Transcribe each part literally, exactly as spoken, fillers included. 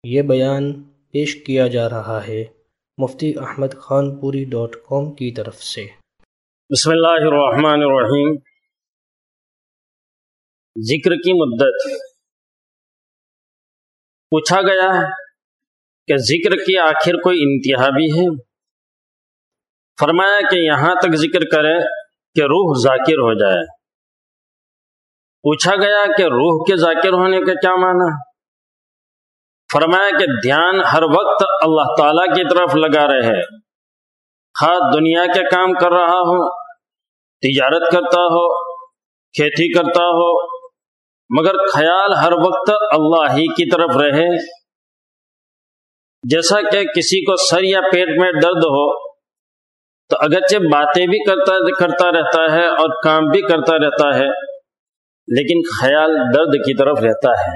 یہ بیان پیش کیا جا رہا ہے مفتی احمد خان پوری ڈاٹ کام کی طرف سے۔ بسم اللہ الرحمن الرحیم۔ ذکر کی مدت پوچھا گیا ہے کہ ذکر کی آخر کوئی انتہا بھی ہے؟ فرمایا کہ یہاں تک ذکر کرے کہ روح ذاکر ہو جائے۔ پوچھا گیا کہ روح کے ذاکر ہونے کا کیا معنی ہے؟ فرمایا کہ دھیان ہر وقت اللہ تعالیٰ کی طرف لگا رہے، خواہ دنیا کے کام کر رہا ہو، تجارت کرتا ہو، کھیتی کرتا ہو، مگر خیال ہر وقت اللہ ہی کی طرف رہے۔ جیسا کہ کسی کو سر یا پیٹ میں درد ہو تو اگرچہ باتیں بھی کرتا کرتا رہتا ہے اور کام بھی کرتا رہتا ہے، لیکن خیال درد کی طرف رہتا ہے۔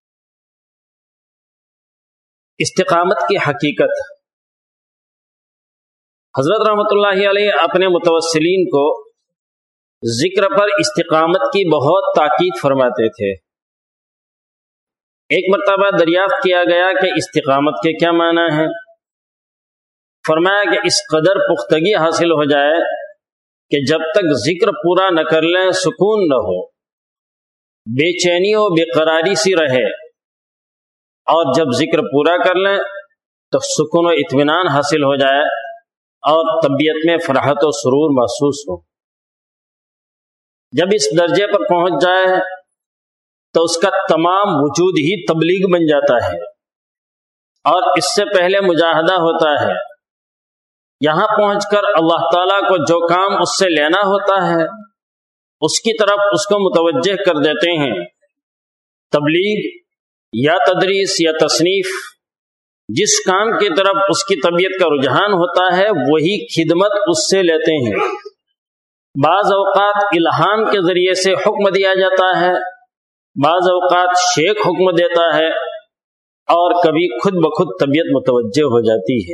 استقامت کی حقیقت، حضرت رحمۃ اللہ علیہ اپنے متوسلین کو ذکر پر استقامت کی بہت تاکید فرماتے تھے۔ ایک مرتبہ دریافت کیا گیا کہ استقامت کے کیا معنی ہیں؟ فرمایا کہ اس قدر پختگی حاصل ہو جائے کہ جب تک ذکر پورا نہ کر لیں سکون نہ ہو، بے چینی و بے قراری سی رہے، اور جب ذکر پورا کر لیں تو سکون و اطمینان حاصل ہو جائے اور طبیعت میں فرحت و سرور محسوس ہو۔ جب اس درجے پر پہنچ جائے تو اس کا تمام وجود ہی تبلیغ بن جاتا ہے، اور اس سے پہلے مجاہدہ ہوتا ہے۔ یہاں پہنچ کر اللہ تعالیٰ کو جو کام اس سے لینا ہوتا ہے اس کی طرف اس کو متوجہ کر دیتے ہیں۔ تبلیغ یا تدریس یا تصنیف، جس کام کی طرف اس کی طبیعت کا رجحان ہوتا ہے وہی خدمت اس سے لیتے ہیں۔ بعض اوقات الہام کے ذریعے سے حکم دیا جاتا ہے، بعض اوقات شیخ حکم دیتا ہے، اور کبھی خود بخود طبیعت متوجہ ہو جاتی ہے۔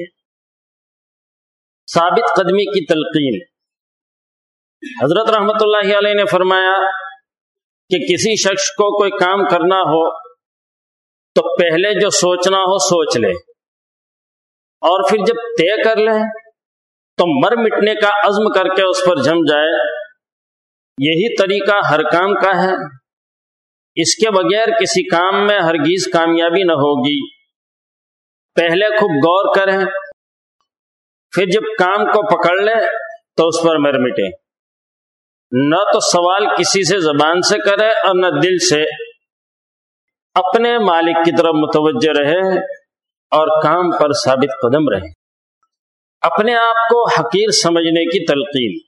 ثابت قدمی کی تلقین، حضرت رحمۃ اللہ علیہ نے فرمایا کہ کسی شخص کو کوئی کام کرنا ہو تو پہلے جو سوچنا ہو سوچ لے، اور پھر جب طے کر لے تو مر مٹنے کا عزم کر کے اس پر جم جائے۔ یہی طریقہ ہر کام کا ہے، اس کے بغیر کسی کام میں ہرگز کامیابی نہ ہوگی۔ پہلے خوب غور کریں، پھر جب کام کو پکڑ لے تو اس پر مر مٹے، نہ تو سوال کسی سے زبان سے کرے اور نہ دل سے، اپنے مالک کی طرف متوجہ رہے اور کام پر ثابت قدم رہے۔ اپنے آپ کو حقیر سمجھنے کی تلقین،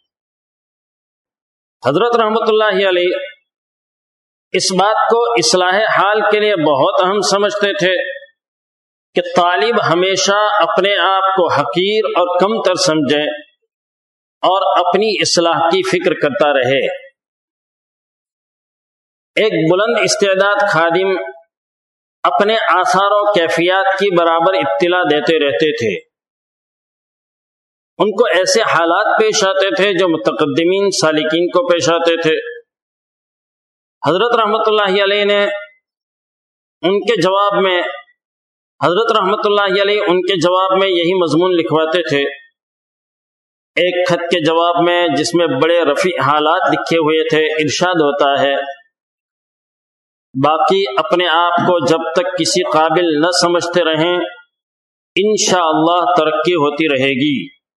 حضرت رحمۃ اللہ علیہ اس بات کو اصلاح حال کے لیے بہت اہم سمجھتے تھے کہ طالب ہمیشہ اپنے آپ کو حقیر اور کم تر سمجھے اور اپنی اصلاح کی فکر کرتا رہے۔ ایک بلند استعداد خادم اپنے آثار و کیفیات کی برابر اطلاع دیتے رہتے تھے۔ ان کو ایسے حالات پیش آتے تھے جو متقدمین سالکین کو پیش آتے تھے۔ حضرت رحمۃ اللہ علیہ نے ان کے جواب میں حضرت رحمۃ اللہ علیہ ان کے جواب میں یہی مضمون لکھواتے تھے۔ ایک خط کے جواب میں جس میں بڑے رفیع حالات لکھے ہوئے تھے ارشاد ہوتا ہے، باقی اپنے آپ کو جب تک کسی قابل نہ سمجھتے رہیں انشاءاللہ ترقی ہوتی رہے گی۔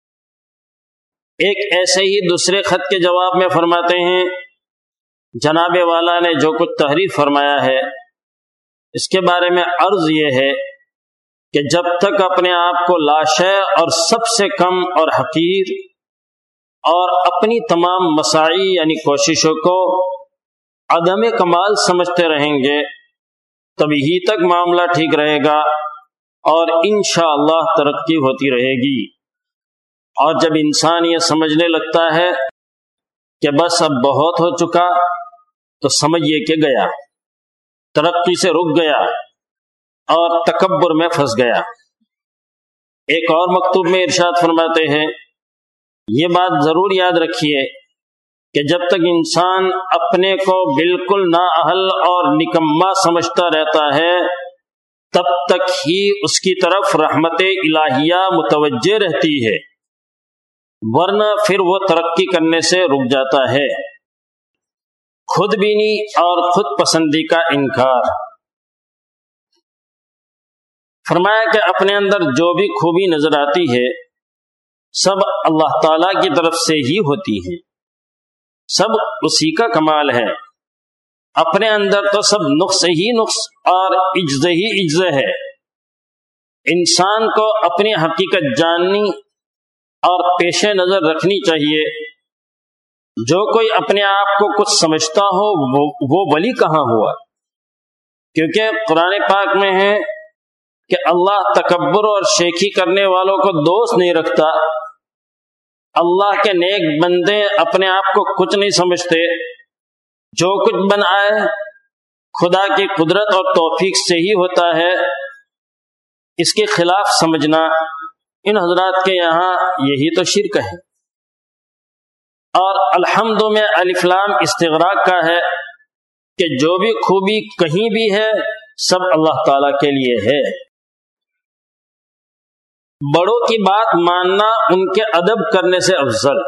ایک ایسے ہی دوسرے خط کے جواب میں فرماتے ہیں، جناب والا نے جو کچھ تحریر فرمایا ہے اس کے بارے میں عرض یہ ہے کہ جب تک اپنے آپ کو لاشے اور سب سے کم اور حقیر اور اپنی تمام مساعی یعنی کوششوں کو عدم کمال سمجھتے رہیں گے تبھی ہی تک معاملہ ٹھیک رہے گا اور انشاءاللہ ترقی ہوتی رہے گی۔ اور جب انسان یہ سمجھنے لگتا ہے کہ بس اب بہت ہو چکا تو سمجھیے کہ گیا، ترقی سے رک گیا اور تکبر میں پھنس گیا۔ ایک اور مکتوب میں ارشاد فرماتے ہیں، یہ بات ضرور یاد رکھیے کہ جب تک انسان اپنے کو بالکل نااہل اور نکما سمجھتا رہتا ہے تب تک ہی اس کی طرف رحمت الہیہ متوجہ رہتی ہے، ورنہ پھر وہ ترقی کرنے سے رک جاتا ہے۔ خود بینی اور خود پسندی کا انکار۔ فرمایا کہ اپنے اندر جو بھی خوبی نظر آتی ہے سب اللہ تعالیٰ کی طرف سے ہی ہوتی ہے، سب اسی کا کمال ہے۔ اپنے اندر تو سب نقص ہی نقص اور عجز ہی عجز ہے۔ انسان کو اپنی حقیقت جاننی اور پیش نظر رکھنی چاہیے۔ جو کوئی اپنے آپ کو کچھ سمجھتا ہو وہ, وہ ولی کہاں ہوا؟ کیونکہ قرآن پاک میں ہے کہ اللہ تکبر اور شیخی کرنے والوں کو دوست نہیں رکھتا۔ اللہ کے نیک بندے اپنے آپ کو کچھ نہیں سمجھتے، جو کچھ بن آئے خدا کی قدرت اور توفیق سے ہی ہوتا ہے۔ اس کے خلاف سمجھنا ان حضرات کے یہاں یہی تو شرک ہے۔ اور الحمد میں الف لام استغراق کا ہے کہ جو بھی خوبی کہیں بھی ہے سب اللہ تعالیٰ کے لیے ہے۔ بڑوں کی بات ماننا ان کے ادب کرنے سے افضل۔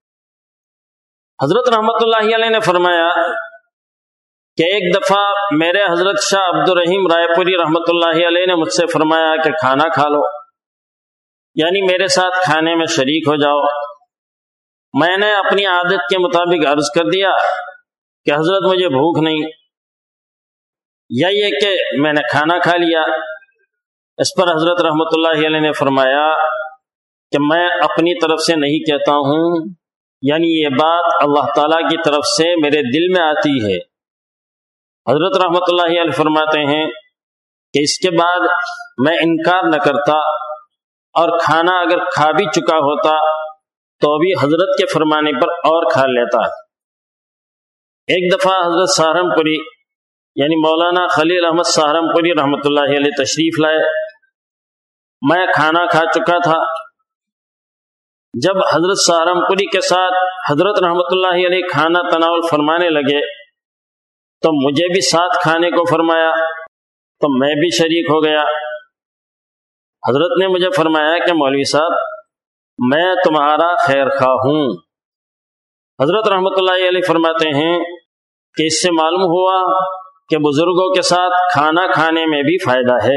حضرت رحمت اللہ علیہ نے فرمایا کہ ایک دفعہ میرے حضرت شاہ عبد الرحیم رائے پوری رحمت اللہ علیہ نے مجھ سے فرمایا کہ کھانا کھا لو، یعنی میرے ساتھ کھانے میں شریک ہو جاؤ۔ میں نے اپنی عادت کے مطابق عرض کر دیا کہ حضرت مجھے بھوک نہیں، یا یہ کہ میں نے کھانا کھا لیا۔ اس پر حضرت رحمت اللہ علیہ نے فرمایا کہ میں اپنی طرف سے نہیں کہتا ہوں، یعنی یہ بات اللہ تعالیٰ کی طرف سے میرے دل میں آتی ہے۔ حضرت رحمت اللہ علیہ فرماتے ہیں کہ اس کے بعد میں انکار نہ کرتا، اور کھانا اگر کھا بھی چکا ہوتا تو بھی حضرت کے فرمانے پر اور کھا لیتا۔ ایک دفعہ حضرت سہارنپوری یعنی مولانا خلیل احمد سہارنپوری رحمۃ اللہ علیہ تشریف لائے۔ میں کھانا کھا چکا تھا۔ جب حضرت سہارنپوری کے ساتھ حضرت رحمۃ اللہ علیہ کھانا تناول فرمانے لگے تو مجھے بھی ساتھ کھانے کو فرمایا، تو میں بھی شریک ہو گیا۔ حضرت نے مجھے فرمایا کہ مولوی صاحب میں تمہارا خیر خواہ ہوں۔ حضرت رحمۃ اللہ علیہ فرماتے ہیں کہ اس سے معلوم ہوا کہ بزرگوں کے ساتھ کھانا کھانے میں بھی فائدہ ہے۔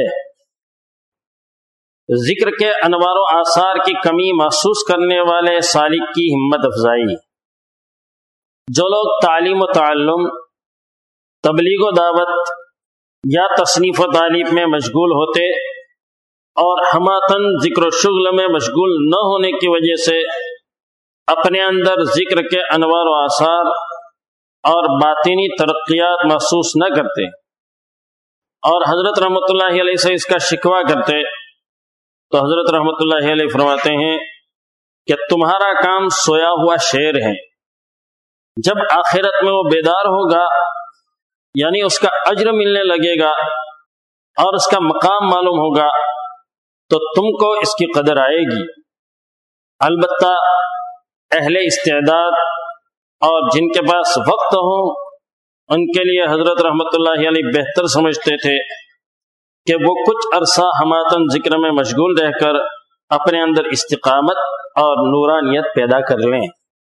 ذکر کے انوار و آثار کی کمی محسوس کرنے والے سالک کی ہمت افزائی۔ جو لوگ تعلیم و تعلم، تبلیغ و دعوت یا تصنیف و تعلیف میں مشغول ہوتے اور ہماتن ذکر و شغل میں مشغول نہ ہونے کی وجہ سے اپنے اندر ذکر کے انوار و آثار اور باطنی ترقیات محسوس نہ کرتے اور حضرت رحمۃ اللہ علیہ سے اس کا شکوہ کرتے، تو حضرت رحمۃ اللہ علیہ فرماتے ہیں کہ تمہارا کام سویا ہوا شیر ہے، جب آخرت میں وہ بیدار ہوگا یعنی اس کا اجر ملنے لگے گا اور اس کا مقام معلوم ہوگا تو تم کو اس کی قدر آئے گی۔ البتہ اہل استعداد اور جن کے پاس وقت ہو ان کے لیے حضرت رحمۃ اللہ علیہ بہتر سمجھتے تھے کہ وہ کچھ عرصہ ہماتن ذکر میں مشغول رہ کر اپنے اندر استقامت اور نورانیت پیدا کر لیں۔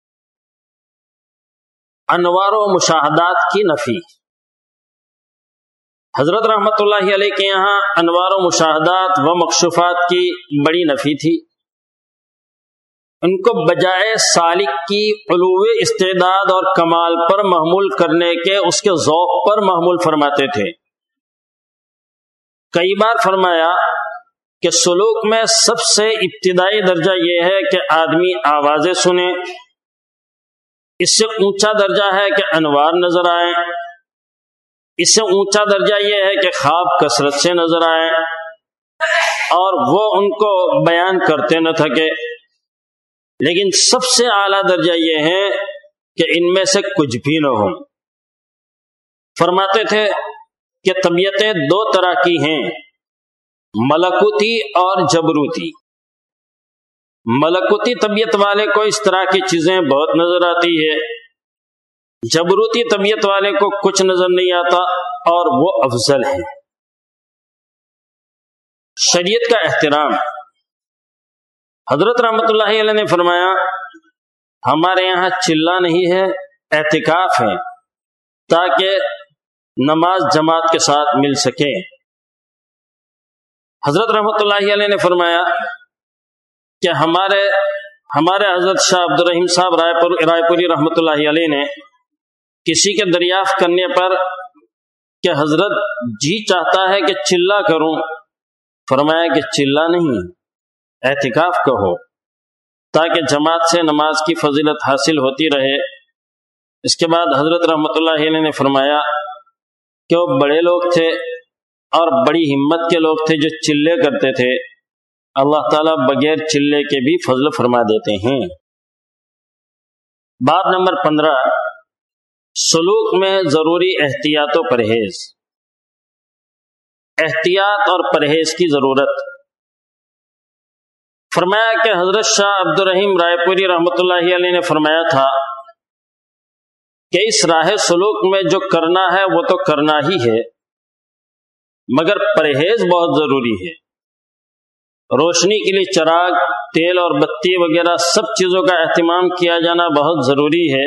انوار و مشاہدات کی نفی۔ حضرت رحمۃ اللہ علیہ کے یہاں انوار و مشاہدات و مکشوفات کی بڑی نفی تھی۔ ان کو بجائے سالک کی علو استعداد اور کمال پر محمول کرنے کے اس کے ذوق پر محمول فرماتے تھے۔ کئی بار فرمایا کہ سلوک میں سب سے ابتدائی درجہ یہ ہے کہ آدمی آوازیں سنے، اس سے اونچا درجہ ہے کہ انوار نظر آئیں، اس سے اونچا درجہ یہ ہے کہ خواب کثرت سے نظر آئیں اور وہ ان کو بیان کرتے نہ تھکے، لیکن سب سے اعلیٰ درجہ یہ ہے کہ ان میں سے کچھ بھی نہ ہو۔ فرماتے تھے کہ طبیعتیں دو طرح کی ہیں، ملکوتی اور جبروتی۔ ملکوتی طبیعت والے کو اس طرح کی چیزیں بہت نظر آتی ہے، جبروتی طبیعت والے کو کچھ نظر نہیں آتا اور وہ افضل ہے۔ شریعت کا احترام۔ حضرت رحمۃ اللہ علیہ نے فرمایا ہمارے یہاں چلہ نہیں ہے، اعتکاف ہے تاکہ نماز جماعت کے ساتھ مل سکے۔ حضرت رحمۃ اللہ علیہ نے فرمایا کہ ہمارے ہمارے حضرت شاہ عبد الرحیم صاحب رائے پور رائے پوری رحمۃ اللہ علیہ نے کسی کے دریافت کرنے پر کہ حضرت جی چاہتا ہے کہ چلہ کروں، فرمایا کہ چلہ نہیں، اعتکاف کہو تاکہ جماعت سے نماز کی فضیلت حاصل ہوتی رہے۔ اس کے بعد حضرت رحمۃ اللہ علیہ نے فرمایا کہ وہ بڑے لوگ تھے اور بڑی ہمت کے لوگ تھے جو چلے کرتے تھے، اللہ تعالیٰ بغیر چلے کے بھی فضل فرما دیتے ہیں۔ باب نمبر پندرہ، سلوک میں ضروری احتیاط و پرہیز۔ احتیاط اور پرہیز کی ضرورت۔ فرمایا کہ حضرت شاہ عبد الرحیم رائے پوری رحمۃ اللہ علیہ نے فرمایا تھا کہ اس راہ سلوک میں جو کرنا ہے وہ تو کرنا ہی ہے، مگر پرہیز بہت ضروری ہے۔ روشنی کے لیے چراغ، تیل اور بتی وغیرہ سب چیزوں کا اہتمام کیا جانا بہت ضروری ہے،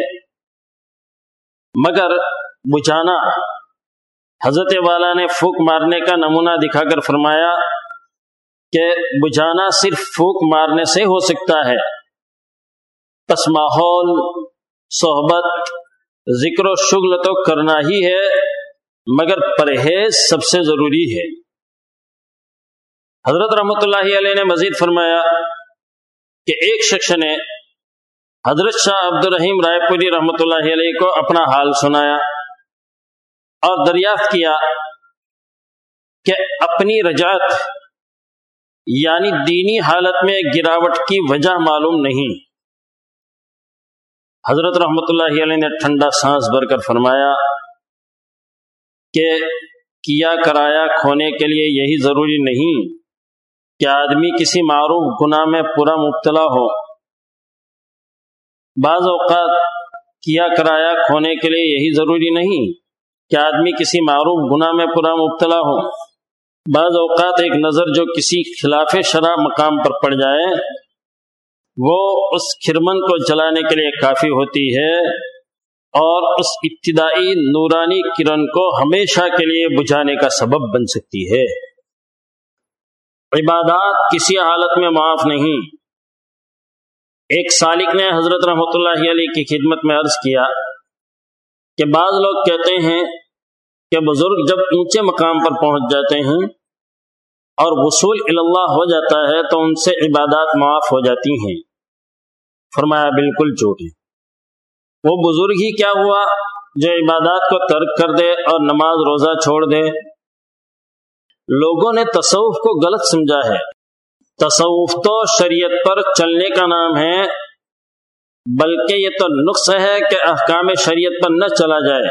مگر بجھانا، حضرت والا نے پھونک مارنے کا نمونہ دکھا کر فرمایا کہ بجھانا صرف پھونک مارنے سے ہو سکتا ہے، پس ماحول، صحبت، ذکر و شغل تو کرنا ہی ہے، مگر پرہیز سب سے ضروری ہے۔ حضرت رحمۃ اللہ علیہ نے مزید فرمایا کہ ایک شخص نے حضرت شاہ عبد الرحیم رائے پوری رحمۃ اللہ علیہ کو اپنا حال سنایا اور دریافت کیا کہ اپنی رجعت یعنی دینی حالت میں گراوٹ کی وجہ معلوم نہیں۔ حضرت رحمۃ اللہ علیہ نے ٹھنڈا سانس بھر کر فرمایا کہ کیا کرایا کھونے کے لیے یہی ضروری نہیں کہ آدمی کسی معروف گناہ میں پورا مبتلا ہو۔ بعض اوقات کیا کرایا کھونے کے لیے یہی ضروری نہیں کہ آدمی کسی معروف گناہ میں پورا مبتلا ہو۔ بعض اوقات ایک نظر جو کسی خلاف شرع مقام پر پڑ جائے وہ اس کھرمن کو جلانے کے لیے کافی ہوتی ہے اور اس ابتدائی نورانی کرن کو ہمیشہ کے لیے بجھانے کا سبب بن سکتی ہے۔ عبادات کسی حالت میں معاف نہیں۔ ایک سالک نے حضرت رحمۃ اللہ علیہ کی خدمت میں عرض کیا کہ بعض لوگ کہتے ہیں کہ بزرگ جب اونچے مقام پر پہنچ جاتے ہیں اور وصول اللہ ہو جاتا ہے تو ان سے عبادات معاف ہو جاتی ہیں۔ فرمایا بالکل جھوٹ ہے، وہ بزرگ ہی کیا ہوا جو عبادات کو ترک کر دے اور نماز روزہ چھوڑ دے۔ لوگوں نے تصوف کو غلط سمجھا ہے۔ تصوف تو شریعت پر چلنے کا نام ہے، بلکہ یہ تو نقص ہے کہ احکام شریعت پر نہ چلا جائے۔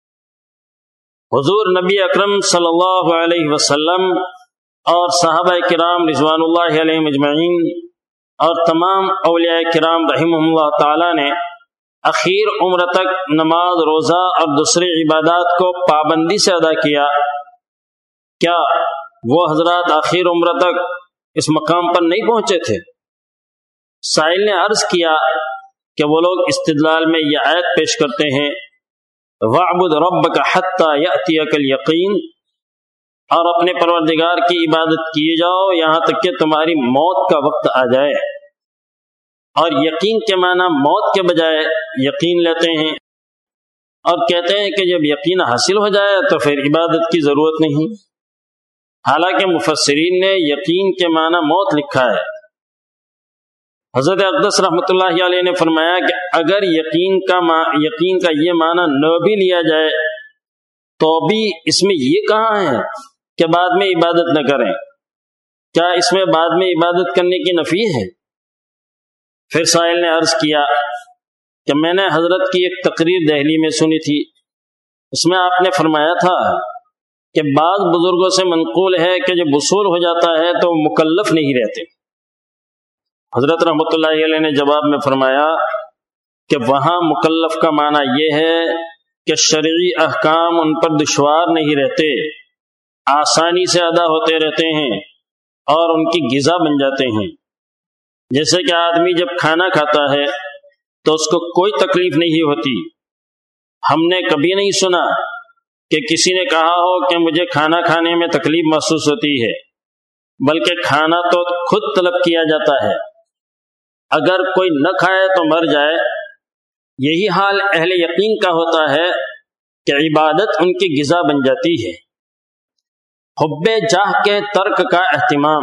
حضور نبی اکرم صلی اللہ علیہ وسلم اور صحابہ کرام رضوان اللہ علیہم اجمعین اور تمام اولیاء کرام رحمہم اللہ تعالی نے اخیر عمر تک نماز، روزہ اور دوسری عبادات کو پابندی سے ادا کیا۔ کیا وہ حضرات آخر عمر تک اس مقام پر نہیں پہنچے تھے؟ سائل نے عرض کیا کہ وہ لوگ استدلال میں یہ آیت پیش کرتے ہیں وَاعْبُدْ رَبَّكَ حَتَّى يَأْتِيَكَ الْيَقِينُ، اور اپنے پروردگار کی عبادت کیے جاؤ یہاں تک کہ تمہاری موت کا وقت آ جائے۔ اور یقین کے معنی موت کے بجائے یقین لیتے ہیں اور کہتے ہیں کہ جب یقین حاصل ہو جائے تو پھر عبادت کی ضرورت نہیں، حالانکہ مفسرین نے یقین کے معنی موت لکھا ہے۔ حضرت اقدس رحمۃ اللہ علیہ نے فرمایا کہ اگر یقین کا ما یقین کا یہ معنی نہ بھی لیا جائے تو بھی اس میں یہ کہاں ہے کہ بعد میں عبادت نہ کریں؟ کیا اس میں بعد میں عبادت کرنے کی نفی ہے؟ پھر سائل نے عرض کیا کہ میں نے حضرت کی ایک تقریر دہلی میں سنی تھی، اس میں آپ نے فرمایا تھا کہ بعض بزرگوں سے منقول ہے کہ جب وصول ہو جاتا ہے تو مکلف نہیں رہتے۔ حضرت رحمۃ اللہ علیہ نے جواب میں فرمایا کہ وہاں مکلف کا معنی یہ ہے کہ شرعی احکام ان پر دشوار نہیں رہتے، آسانی سے ادا ہوتے رہتے ہیں، اور ان کی غذا بن جاتے ہیں۔ جیسے کہ آدمی جب کھانا کھاتا ہے تو اس کو کوئی تکلیف نہیں ہوتی۔ ہم نے کبھی نہیں سنا کہ کسی نے کہا ہو کہ مجھے کھانا کھانے میں تکلیف محسوس ہوتی ہے، بلکہ کھانا تو خود طلب کیا جاتا ہے۔ اگر کوئی نہ کھائے تو مر جائے۔ یہی حال اہل یقین کا ہوتا ہے کہ عبادت ان کی غذا بن جاتی ہے۔ حب جاہ کے ترک کا اہتمام۔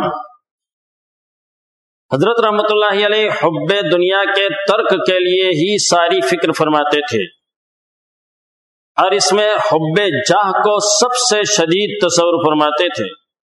حضرت رحمۃ اللہ علیہ حب دنیا کے ترک کے لیے ہی ساری فکر فرماتے تھے، اور اس میں حب جاہ کو سب سے شدید تصور فرماتے تھے۔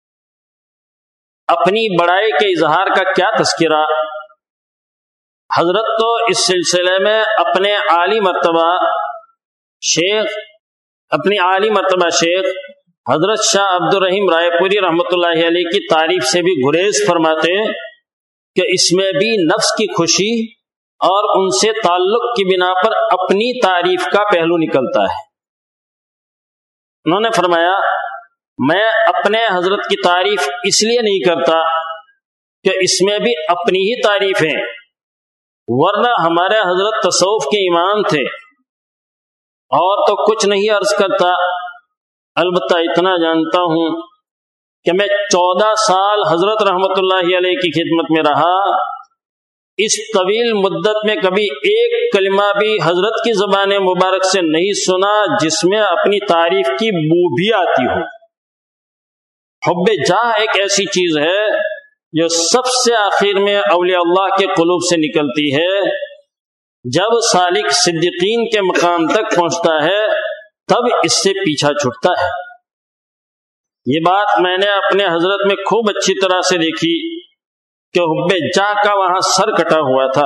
اپنی بڑائی کے اظہار کا کیا تذکرہ، حضرت تو اس سلسلے میں اپنے عالی مرتبہ شیخ اپنی عالی مرتبہ شیخ حضرت شاہ عبد الرحیم رائے پوری رحمۃ اللہ علیہ کی تعریف سے بھی گریز فرماتے کہ اس میں بھی نفس کی خوشی اور ان سے تعلق کی بنا پر اپنی تعریف کا پہلو نکلتا ہے۔ انہوں نے فرمایا، میں اپنے حضرت کی تعریف اس لیے نہیں کرتا کہ اس میں بھی اپنی ہی تعریفیں، ورنہ ہمارے حضرت تصوف کے امام تھے، اور تو کچھ نہیں عرض کرتا، البتہ اتنا جانتا ہوں کہ میں چودہ سال حضرت رحمت اللہ علیہ کی خدمت میں رہا۔ اس طویل مدت میں کبھی ایک کلمہ بھی حضرت کی زبان مبارک سے نہیں سنا جس میں اپنی تعریف کی بو بھی آتی ہو۔ حب جاہ ایک ایسی چیز ہے جو سب سے آخر میں اولیاء اللہ کے قلوب سے نکلتی ہے۔ جب سالک صدیقین کے مقام تک پہنچتا ہے تب اس سے پیچھا چھٹتا ہے۔ یہ بات میں نے اپنے حضرت میں خوب اچھی طرح سے دیکھی کہ حب جاہ کا وہاں سر کٹا ہوا تھا۔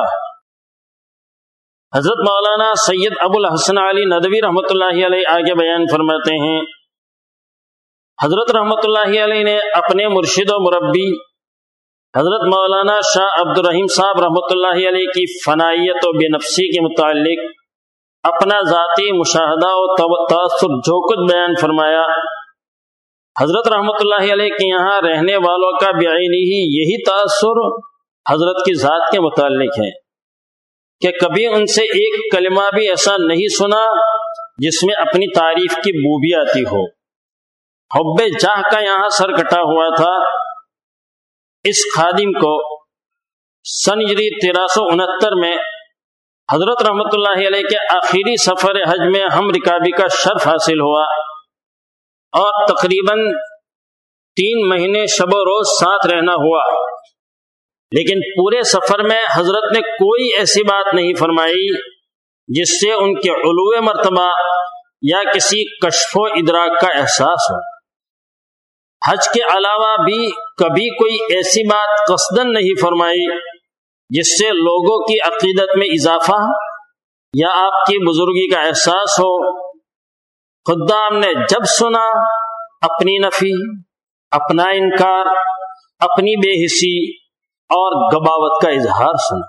حضرت مولانا سید ابو الحسن علی ندوی رحمۃ اللہ علیہ آگے بیان فرماتے ہیں، حضرت رحمۃ اللہ علیہ نے اپنے مرشد و مربی حضرت مولانا شاہ عبد الرحیم صاحب رحمۃ اللہ علیہ کی فنائیت و بے نفسی کے متعلق اپنا ذاتی مشاہدہ و تاثر جو کچھ بیان فرمایا۔ حضرت رحمۃ اللہ علیہ کے یہاں رہنے والوں کا بعینی ہی یہی تاثر حضرت کی ذات کے متعلق ہے کہ کبھی ان سے ایک کلمہ بھی ایسا نہیں سنا جس میں اپنی تعریف کی بو بھی آتی ہو۔ حب جاہ کا یہاں سر کٹا ہوا تھا۔ اس خادم کو سن ہجری تیرہ سو انہتر میں حضرت رحمۃ اللہ علیہ کے آخری سفر حج میں ہم رکابی کا شرف حاصل ہوا، اور تقریباً تین مہینے شب و روز ساتھ رہنا ہوا، لیکن پورے سفر میں حضرت نے کوئی ایسی بات نہیں فرمائی جس سے ان کے علو مرتبہ یا کسی کشف و ادراک کا احساس ہو۔ حج کے علاوہ بھی کبھی کوئی ایسی بات قصدن نہیں فرمائی جس سے لوگوں کی عقیدت میں اضافہ یا آپ کی بزرگی کا احساس ہو۔ خدام نے جب سنا اپنی نفی، اپنا انکار، اپنی بے حسی اور غباوت کا اظہار سنا۔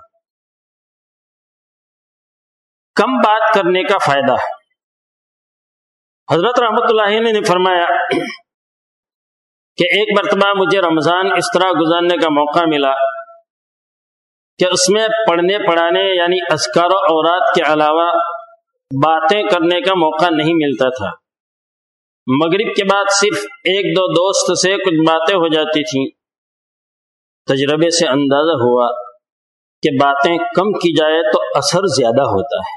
کم بات کرنے کا فائدہ۔ حضرت رحمت اللہ علیہ نے فرمایا کہ ایک مرتبہ مجھے رمضان اس طرح گزارنے کا موقع ملا کہ اس میں پڑھنے پڑھانے یعنی اذکار و اوراد کے علاوہ باتیں کرنے کا موقع نہیں ملتا تھا۔ مغرب کے بعد صرف ایک دو دوست سے کچھ باتیں ہو جاتی تھیں۔ تجربے سے اندازہ ہوا کہ باتیں کم کی جائے تو اثر زیادہ ہوتا ہے۔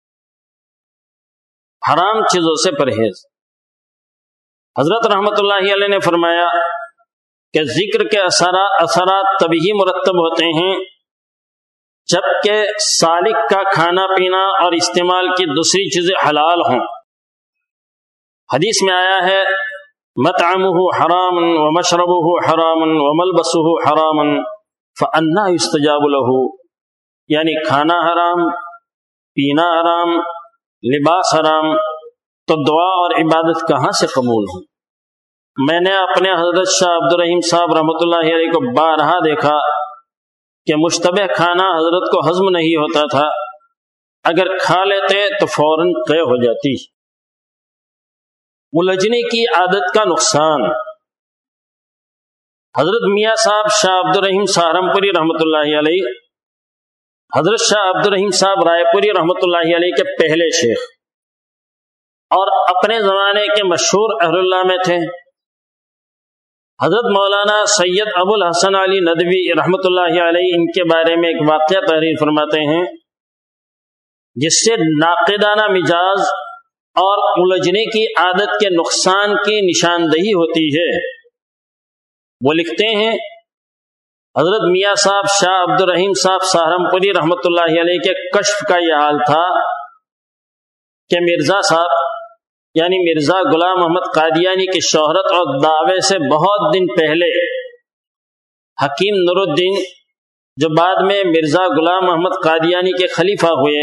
حرام چیزوں سے پرہیز۔ حضرت رحمت اللہ علیہ نے فرمایا کہ ذکر کے اثرات اثرات تبھی مرتب ہوتے ہیں جبکہ سالک کا کھانا پینا اور استعمال کی دوسری چیزیں حلال ہوں۔ حدیث میں آیا ہے مطعمہ حرام ومشربہ حرام وملبسہ حرام فأنی یستجاب لہ، یعنی کھانا حرام، پینا حرام، لباس حرام، تو دعا اور عبادت کہاں سے قبول ہوں۔ میں نے اپنے حضرت شاہ عبد الرحیم صاحب رحمۃ اللہ علیہ کو بارہا دیکھا کہ مشتبہ کھانا حضرت کو ہضم نہیں ہوتا تھا، اگر کھا لیتے تو فوراً طے ہو جاتی۔ ملجنے کی عادت کا نقصان۔ حضرت میاں صاحب شاہ عبد الرحیم سہارنپوری رحمۃ اللہ علیہ، حضرت شاہ عبد الرحیم صاحب رائے پوری رحمۃ اللہ علیہ کے پہلے شیخ اور اپنے زمانے کے مشہور اہل اللہ میں تھے۔ حضرت مولانا سید ابو الحسن علی ندوی رحمۃ اللہ علیہ ان کے بارے میں ایک واقعہ تحریر فرماتے ہیں جس سے ناقدانہ مزاج اور الجھنے کی عادت کے نقصان کی نشاندہی ہوتی ہے۔ وہ لکھتے ہیں حضرت میاں صاحب شاہ عبد الرحیم صاحب سہارنپوری رحمۃ اللہ علیہ کے کشف کا یہ حال تھا کہ مرزا صاحب یعنی مرزا غلام محمد قادیانی کی شہرت اور دعوے سے بہت دن پہلے حکیم نور الدین جو بعد میں مرزا غلام محمد قادیانی کے خلیفہ ہوئے،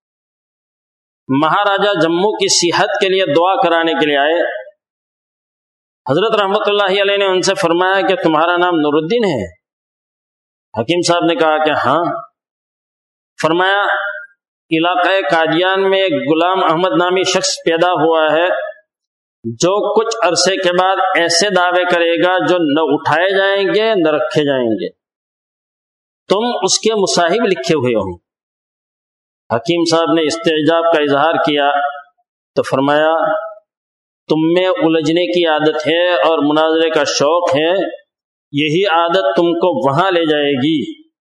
مہاراجہ جموں کی صحت کے لیے دعا کرانے کے لیے آئے۔ حضرت رحمۃ اللہ علیہ نے ان سے فرمایا کہ تمہارا نام نور الدین ہے؟ حکیم صاحب نے کہا کہ ہاں۔ فرمایا علاقہ قادیان میں ایک غلام احمد نامی شخص پیدا ہوا ہے جو کچھ عرصے کے بعد ایسے دعوے کرے گا جو نہ اٹھائے جائیں گے نہ رکھے جائیں گے، تم اس کے مصاحب لکھے ہوئے ہو۔ حکیم صاحب نے استعجاب کا اظہار کیا تو فرمایا تم میں الجھنے کی عادت ہے اور مناظرے کا شوق ہے، یہی عادت تم کو وہاں لے جائے گی۔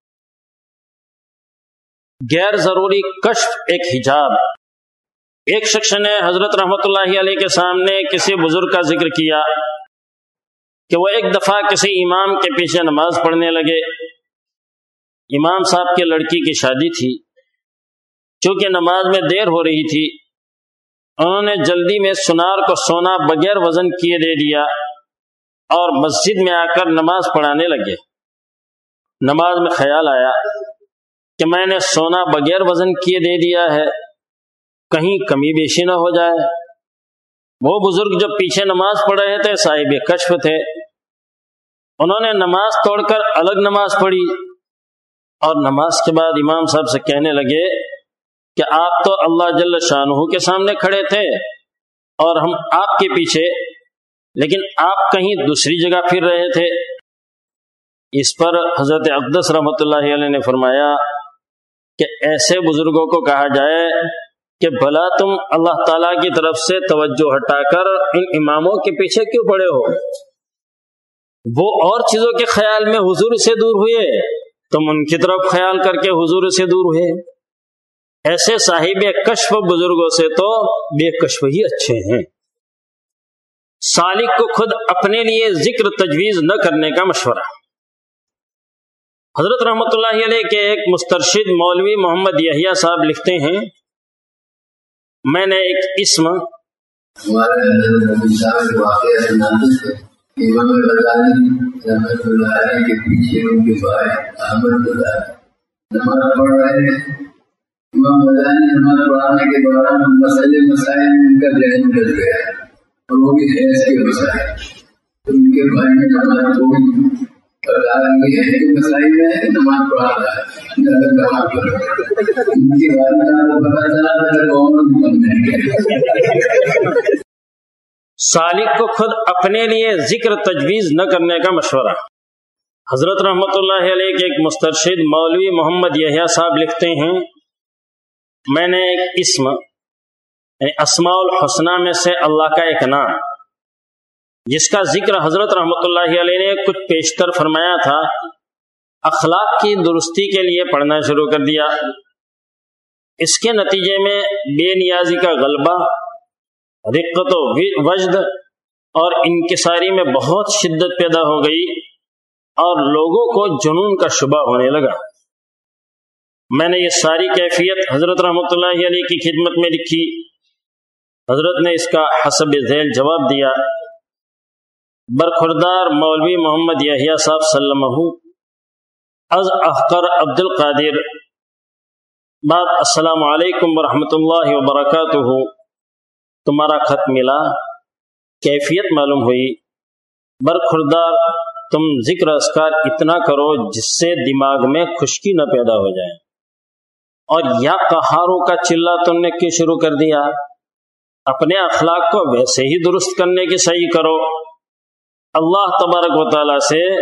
غیر ضروری کشف ایک حجاب۔ ایک شخص نے حضرت رحمۃ اللہ علیہ کے سامنے کسی بزرگ کا ذکر کیا کہ وہ ایک دفعہ کسی امام کے پیچھے نماز پڑھنے لگے۔ امام صاحب کی لڑکی کی شادی تھی، چونکہ نماز میں دیر ہو رہی تھی انہوں نے جلدی میں سنار کو سونا بغیر وزن کیے دے دیا اور مسجد میں آ کر نماز پڑھانے لگے۔ نماز میں خیال آیا کہ میں نے سونا بغیر وزن کیے دے دیا ہے، کہیں کمی بیشی نہ ہو جائے۔ وہ بزرگ جو پیچھے نماز پڑھ رہے تھے صاحب کشف تھے، انہوں نے نماز توڑ کر الگ نماز پڑھی اور نماز کے بعد امام صاحب سے کہنے لگے کہ آپ تو اللہ جل شانہ کے سامنے کھڑے تھے اور ہم آپ کے پیچھے، لیکن آپ کہیں دوسری جگہ پھر رہے تھے۔ اس پر حضرت اقدس رحمۃ اللہ علیہ نے فرمایا کہ ایسے بزرگوں کو کہا جائے کہ بھلا تم اللہ تعالیٰ کی طرف سے توجہ ہٹا کر ان اماموں کے پیچھے کیوں پڑے ہو؟ وہ اور چیزوں کے خیال میں حضور سے دور ہوئے، تم ان کی طرف خیال کر کے حضور سے دور ہوئے۔ ایسے صاحب کشف بزرگوں سے تو بے کشف ہی اچھے ہیں۔ سالک کو خود اپنے لیے ذکر تجویز نہ کرنے کا مشورہ۔ حضرت رحمۃ اللہ علیہ کے ایک مسترشد مولوی محمد یحییٰ صاحب لکھتے ہیں میں نے ایک اسم ہمارے واقعہ سناتے تھے کہ امام غزالی رحمۃ اللہ علیہ کے پیچھے ان کے بھائی احمد غزالی نماز پڑھ رہے تھے۔ امام غزالی نماز پڑھانے کے دوران مسئلے مسائل میں ان کا ذہن ڈر گیا اور وہ بھی حیض کے مسائل، تو ان کے بھائی نے نماز توڑی مسائل میں نماز پڑھا رہا ہے۔ سالک کو خود اپنے لیے ذکر تجویز نہ کرنے کا مشورہ۔ حضرت رحمۃ اللہ علیہ کے ایک مسترشد مولوی محمد یحییٰ صاحب لکھتے ہیں میں نے ایک اسم یعنی اسماء الحسنہ میں سے اللہ کا ایک نام جس کا ذکر حضرت رحمۃ اللہ علیہ نے کچھ پیشتر فرمایا تھا، اخلاق کی درستی کے لیے پڑھنا شروع کر دیا۔ اس کے نتیجے میں بے نیازی کا غلبہ، رقت و وجد اور انکساری میں بہت شدت پیدا ہو گئی اور لوگوں کو جنون کا شبہ ہونے لگا۔ میں نے یہ ساری کیفیت حضرت رحمۃ اللہ علیہ کی خدمت میں لکھی۔ حضرت نے اس کا حسب ذیل جواب دیا۔ برخوردار مولوی محمد یحییٰ صاحب سلمہ از احقر عبد القادر بعد السلام علیکم ورحمۃ اللہ وبرکاتہ، تمہارا خط ملا، کیفیت معلوم ہوئی۔ برخوردار تم ذکر اذکار اتنا کرو جس سے دماغ میں خشکی نہ پیدا ہو جائے، اور یا قہاروں کا چلہ تم نے کیوں شروع کر دیا؟ اپنے اخلاق کو ویسے ہی درست کرنے کی صحیح کرو۔ اللہ تبارک و تعالیٰ سے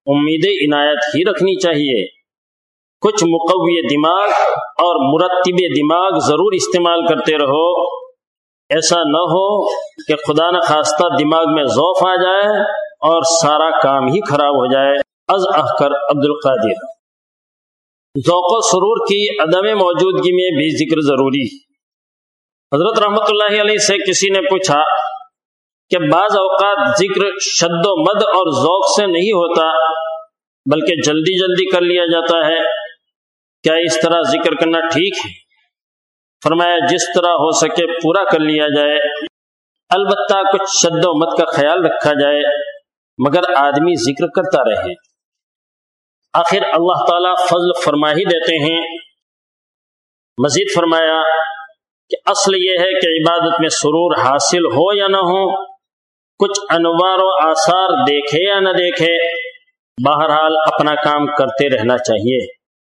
امید عنایت ہی رکھنی چاہیے، کچھ مقوی دماغ اور مرتب دماغ ضرور استعمال کرتے رہو، ایسا نہ ہو کہ خدا نخواستہ دماغ میں ضعف آ جائے اور سارا کام ہی خراب ہو جائے۔ از احکر عبد القادر۔ ذوق و سرور کی عدم موجودگی میں بھی ذکر ضروری۔ حضرت رحمۃ اللہ علیہ سے کسی نے پوچھا کہ بعض اوقات ذکر شد و مد اور ذوق سے نہیں ہوتا بلکہ جلدی جلدی کر لیا جاتا ہے، کیا اس طرح ذکر کرنا ٹھیک ہے؟ فرمایا جس طرح ہو سکے پورا کر لیا جائے، البتہ کچھ شد و مد کا خیال رکھا جائے، مگر آدمی ذکر کرتا رہے۔ آخر اللہ تعالیٰ فضل فرما ہی دیتے ہیں۔ مزید فرمایا کہ اصل یہ ہے کہ عبادت میں سرور حاصل ہو یا نہ ہو، کچھ انوار و آثار دیکھے یا نہ دیکھے، بہرحال اپنا کام کرتے رہنا چاہیے۔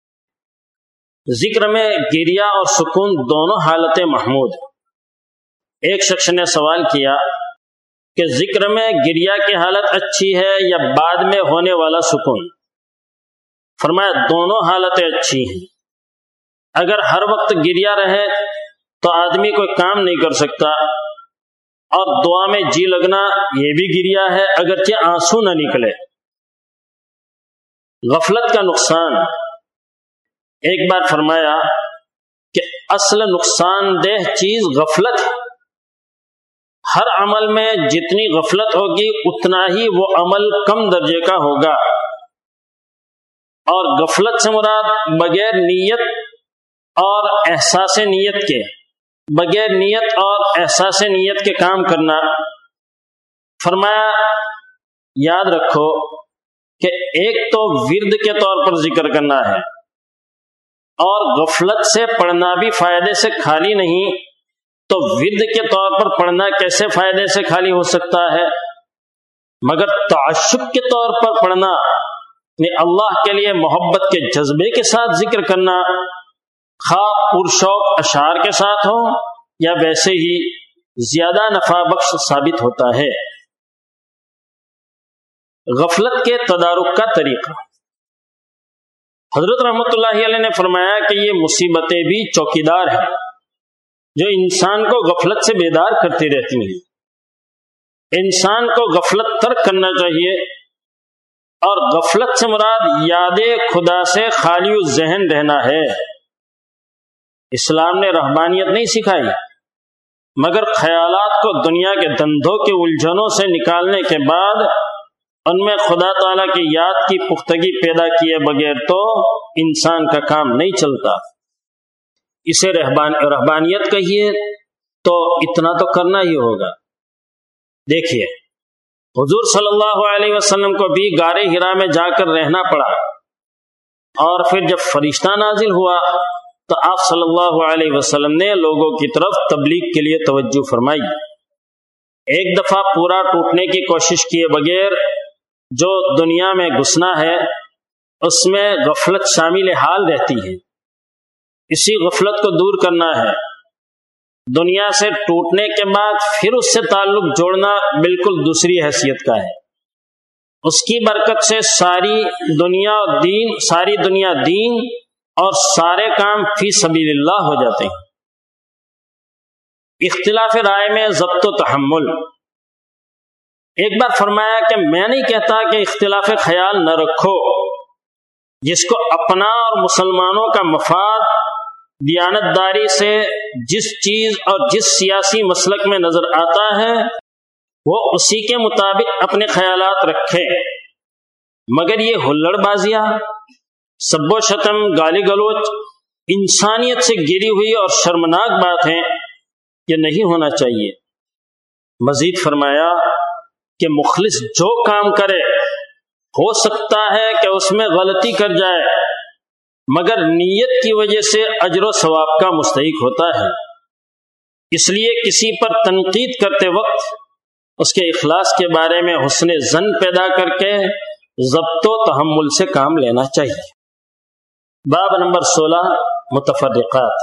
ذکر میں گریہ اور سکون دونوں حالتیں محمود۔ ایک شخص نے سوال کیا کہ ذکر میں گریہ کی حالت اچھی ہے یا بعد میں ہونے والا سکون؟ فرمایا دونوں حالتیں اچھی ہیں۔ اگر ہر وقت گریہ رہے تو آدمی کوئی کام نہیں کر سکتا، اور دعا میں جی لگنا یہ بھی گریہ ہے اگرچہ آنسو نہ نکلے۔ غفلت کا نقصان، ایک بار فرمایا کہ اصل نقصان دہ چیز غفلت ہے۔ ہر عمل میں جتنی غفلت ہوگی اتنا ہی وہ عمل کم درجے کا ہوگا، اور غفلت سے مراد بغیر نیت اور احساس نیت کے بغیر نیت اور احساس نیت کے کام کرنا۔ فرمایا یاد رکھو کہ ایک تو ورد کے طور پر ذکر کرنا ہے، اور غفلت سے پڑھنا بھی فائدے سے خالی نہیں، تو ورد کے طور پر پڑھنا کیسے فائدے سے خالی ہو سکتا ہے؟ مگر تعشق کے طور پر پڑھنا، یعنی اللہ کے لیے محبت کے جذبے کے ساتھ ذکر کرنا، خواہ پرشوق اشعار کے ساتھ ہو یا ویسے ہی، زیادہ نفع بخش ثابت ہوتا ہے۔ غفلت کے تدارک کا طریقہ، حضرت رحمۃ اللہ علیہ نے فرمایا کہ یہ مصیبتیں بھی چوکیدار ہیں جو انسان کو غفلت سے بیدار کرتی رہتی ہیں۔ انسان کو غفلت ترک کرنا چاہیے، اور غفلت سے مراد یاد خدا سے خالی الذہن رہنا ہے۔ اسلام نے رہبانیت نہیں سکھائی، مگر خیالات کو دنیا کے دندوں کے الجھنوں سے نکالنے کے بعد ان میں خدا تعالیٰ کی یاد کی پختگی پیدا کیے بغیر تو انسان کا کام نہیں چلتا۔ اسے رہبان رہبانیت کہیے تو اتنا تو کرنا ہی ہوگا۔ دیکھیے حضور صلی اللہ علیہ وسلم کو بھی غار حرا میں جا کر رہنا پڑا، اور پھر جب فرشتہ نازل ہوا تو آپ صلی اللہ علیہ وسلم نے لوگوں کی طرف تبلیغ کے لیے توجہ فرمائی۔ ایک دفعہ پورا ٹوٹنے کی کوشش کیے بغیر جو دنیا میں گھسنا ہے اس میں غفلت شامل حال رہتی ہے، اسی غفلت کو دور کرنا ہے۔ دنیا سے ٹوٹنے کے بعد پھر اس سے تعلق جوڑنا بالکل دوسری حیثیت کا ہے۔ اس کی برکت سے ساری دنیا دین ساری دنیا دین اور سارے کام فی سبیل اللہ ہو جاتے ہیں۔ اختلاف رائے میں ضبط و تحمل، ایک بار فرمایا کہ میں نہیں کہتا کہ اختلاف خیال نہ رکھو، جس کو اپنا اور مسلمانوں کا مفاد دیانتداری سے جس چیز اور جس سیاسی مسلک میں نظر آتا ہے وہ اسی کے مطابق اپنے خیالات رکھے، مگر یہ ہلڑ بازیاں، سب و شتم، گالی گلوچ انسانیت سے گری ہوئی اور شرمناک بات ہے، یہ نہیں ہونا چاہیے۔ مزید فرمایا کہ مخلص جو کام کرے ہو سکتا ہے کہ اس میں غلطی کر جائے، مگر نیت کی وجہ سے اجر و ثواب کا مستحق ہوتا ہے۔ اس لیے کسی پر تنقید کرتے وقت اس کے اخلاص کے بارے میں حسن ظن پیدا کر کے ضبط و تحمل سے کام لینا چاہیے۔ باب نمبر سولہ، متفرقات۔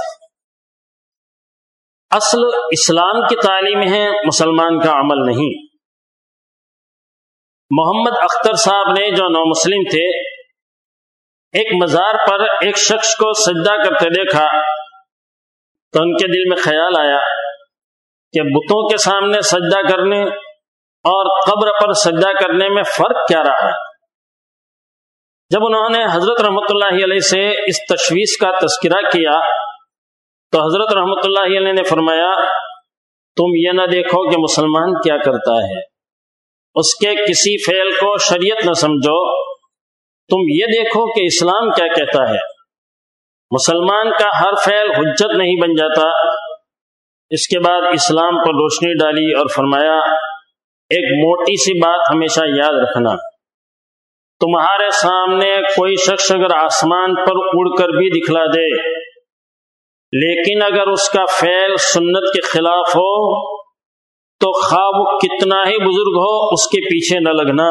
اصل اسلام کی تعلیم ہے، مسلمان کا عمل نہیں۔ محمد اختر صاحب نے جو نو مسلم تھے، ایک مزار پر ایک شخص کو سجدہ کرتے دیکھا تو ان کے دل میں خیال آیا کہ بتوں کے سامنے سجدہ کرنے اور قبر پر سجدہ کرنے میں فرق کیا رہا۔ جب انہوں نے حضرت رحمۃ اللہ علیہ سے اس تشویش کا تذکرہ کیا تو حضرت رحمۃ اللہ علیہ نے فرمایا، تم یہ نہ دیکھو کہ مسلمان کیا کرتا ہے، اس کے کسی فعل کو شریعت نہ سمجھو، تم یہ دیکھو کہ اسلام کیا کہتا ہے۔ مسلمان کا ہر فعل حجت نہیں بن جاتا۔ اس کے بعد اسلام پر روشنی ڈالی اور فرمایا، ایک موٹی سی بات ہمیشہ یاد رکھنا، تمہارے سامنے کوئی شخص اگر آسمان پر اڑ کر بھی دکھلا دے، لیکن اگر اس کا فعل سنت کے خلاف ہو تو خواہ وہ کتنا ہی بزرگ ہو اس کے پیچھے نہ لگنا۔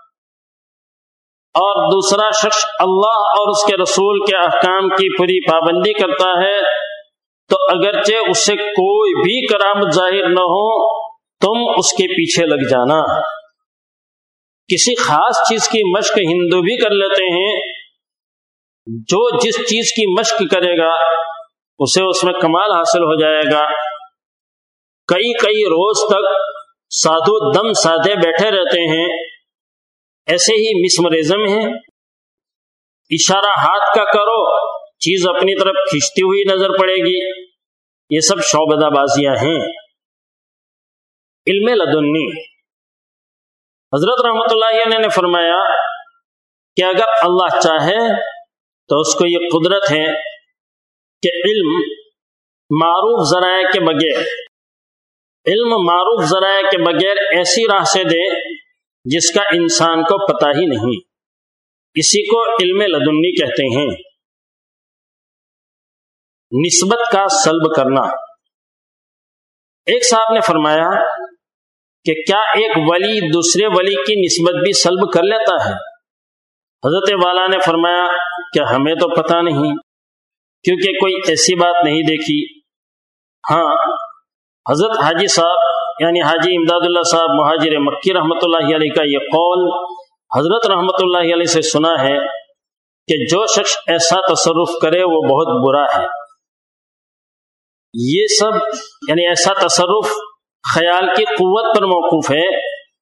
اور دوسرا شخص اللہ اور اس کے رسول کے احکام کی پوری پابندی کرتا ہے تو اگرچہ اس سے کوئی بھی کرامت ظاہر نہ ہو، تم اس کے پیچھے لگ جانا۔ کسی خاص چیز کی مشق ہندو بھی کر لیتے ہیں، جو جس چیز کی مشق کرے گا اسے اس میں کمال حاصل ہو جائے گا۔ کئی کئی روز تک سادھو دم سادھے بیٹھے رہتے ہیں، ایسے ہی مسمرزم ہیں، اشارہ ہاتھ کا کرو چیز اپنی طرف کھینچتی ہوئی نظر پڑے گی، یہ سب شعبدہ بازیاں ہیں۔ علم لدنی، حضرت رحمۃ اللہ علیہ نے فرمایا کہ اگر اللہ چاہے تو اس کو یہ قدرت ہے کہ علم معروف ذرائع کے بغیر علم معروف ذرائع کے بغیر ایسی راہ سے دے جس کا انسان کو پتہ ہی نہیں، اسی کو علم لدنی کہتے ہیں۔ نسبت کا سلب کرنا، ایک صاحب نے فرمایا کہ کیا ایک ولی دوسرے ولی کی نسبت بھی سلب کر لیتا ہے؟ حضرت والا نے فرمایا کہ ہمیں تو پتہ نہیں، کیونکہ کوئی ایسی بات نہیں دیکھی۔ ہاں، حضرت حاجی صاحب یعنی حاجی امداد اللہ صاحب مہاجر مکی رحمۃ اللہ علیہ کا یہ قول حضرت رحمۃ اللہ علیہ سے سنا ہے کہ جو شخص ایسا تصرف کرے وہ بہت برا ہے۔ یہ سب یعنی ایسا تصرف خیال کی قوت پر موقوف ہے۔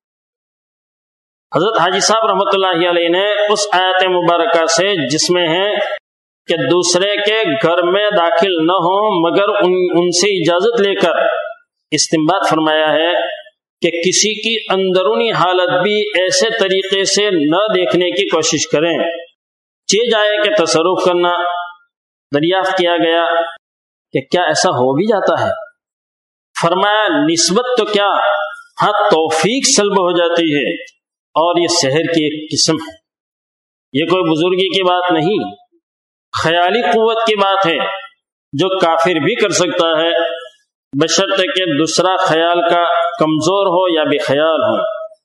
حضرت حاجی صاحب رحمۃ اللہ علیہ نے اس آیت مبارکہ سے جس میں ہے کہ دوسرے کے گھر میں داخل نہ ہو مگر ان, ان سے اجازت لے کر، استنباط فرمایا ہے کہ کسی کی اندرونی حالت بھی ایسے طریقے سے نہ دیکھنے کی کوشش کریں۔ چیز آئے کہ تصرف کرنا، دریافت کیا گیا کہ کیا ایسا ہو بھی جاتا ہے؟ فرمایا نسبت تو کیا، ہاں توفیق سلب ہو جاتی ہے، اور یہ سحر کی ایک قسم ہے۔ یہ کوئی بزرگی کی بات نہیں، خیالی قوت کی بات ہے جو کافر بھی کر سکتا ہے، بشرطے کہ دوسرا خیال کا کمزور ہو یا بے خیال ہو۔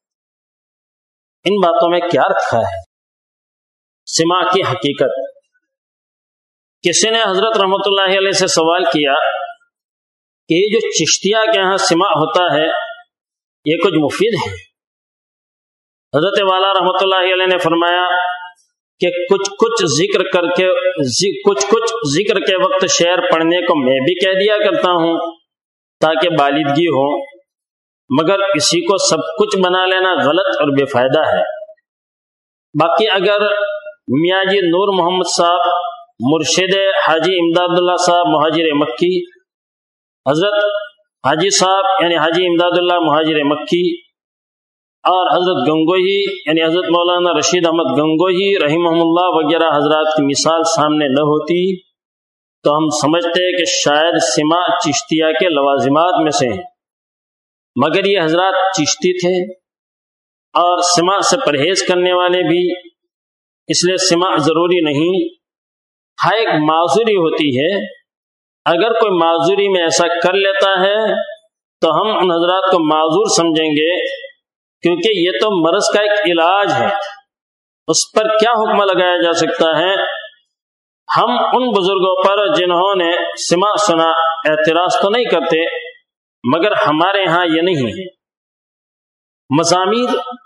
ان باتوں میں کیا رکھا ہے؟ سماع کی حقیقت۔ کسی نے حضرت رحمۃ اللہ علیہ سے سوال کیا کہ یہ جو چشتیہ کے یہاں سماع ہوتا ہے یہ کچھ مفید ہے؟ حضرت والا رحمۃ اللہ علیہ نے فرمایا کہ کچھ کچھ ذکر کر کے کچھ کچھ ذکر کے وقت شعر پڑھنے کو میں بھی کہہ دیا کرتا ہوں تاکہ بالدگی ہو، مگر اسی کو سب کچھ بنا لینا غلط اور بے فائدہ ہے۔ باقی اگر میاں جی نور محمد صاحب مرشد حاجی امداد اللہ صاحب مہاجر مکی، حضرت حاجی صاحب یعنی حاجی امداد اللہ مہاجر مکی اور حضرت گنگوہی یعنی حضرت مولانا رشید احمد گنگوہی رحمہ اللہ وغیرہ حضرات کی مثال سامنے نہ ہوتی تو ہم سمجھتے کہ شاید سماع چشتیہ کے لوازمات میں سے ہیں، مگر یہ حضرات چشتی تھے اور سماع سے پرہیز کرنے والے بھی، اس لیے سماع ضروری نہیں۔ ہاں ایک معذوری ہوتی ہے، اگر کوئی معذوری میں ایسا کر لیتا ہے تو ہم ان حضرات کو معذور سمجھیں گے، کیونکہ یہ تو مرض کا ایک علاج ہے، اس پر کیا حکم لگایا جا سکتا ہے؟ ہم ان بزرگوں پر جنہوں نے سماع سنا اعتراض تو نہیں کرتے، مگر ہمارے ہاں یہ نہیں ہے۔ مزامیر